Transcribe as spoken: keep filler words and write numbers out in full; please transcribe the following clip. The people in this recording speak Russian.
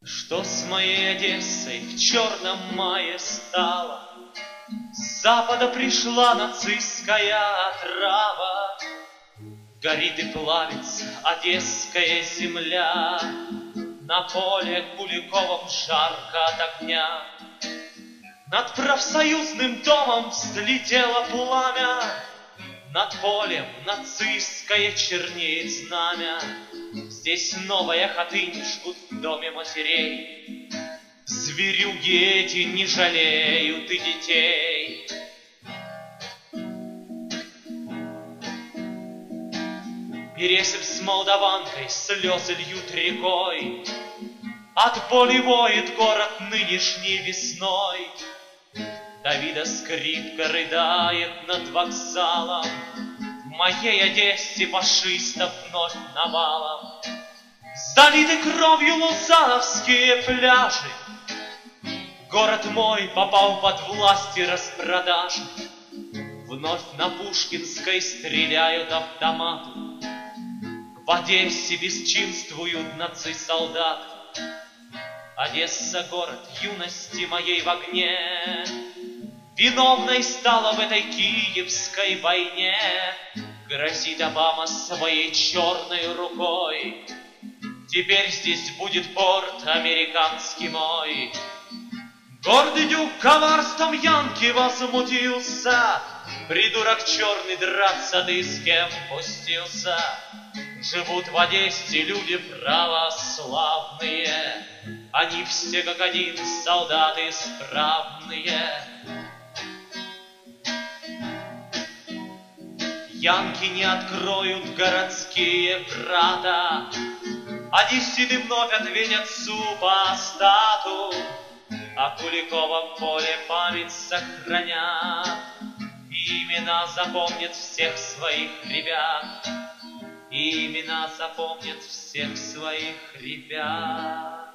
Что с моей Одессой в черном мае стало? С запада пришла нацистская отрава, горит и плавится одесская земля. На поле Куликовом жарко от огня. Над профсоюзным домом взлетело пламя, над полем нацистское чернеет знамя. Здесь новая хатынь жгут в доме матерей. Зверюги эти не жалеют и детей. Пересып с молдаванкой слезы льют рекой. От боли воет город нынешней весной. Давида скрипка рыдает над вокзалом. В моей Одессе фашистов вновь навалом. Залиты кровью лузановские пляжи. Город мой попал под власти распродажи. Вновь на Пушкинской стреляют автоматы. В Одессе бесчинствуют наци-солдаты. Одесса — город юности моей в огне. Виновной стала в этой киевской войне. Грозит Обама своей черной рукой. Теперь здесь будет порт американский мой. Гордый дюк коварством Янки возмутился. Придурок черный драться, ты с кем пустился? Живут в Одессе люди православные. Они все как один солдаты справные. Янки не откроют городские врата. Одесситы вновь ответят супостату. А в Куликовом поле память сохранят. И имена запомнят всех своих ребят. И имена запомнят всех своих ребят.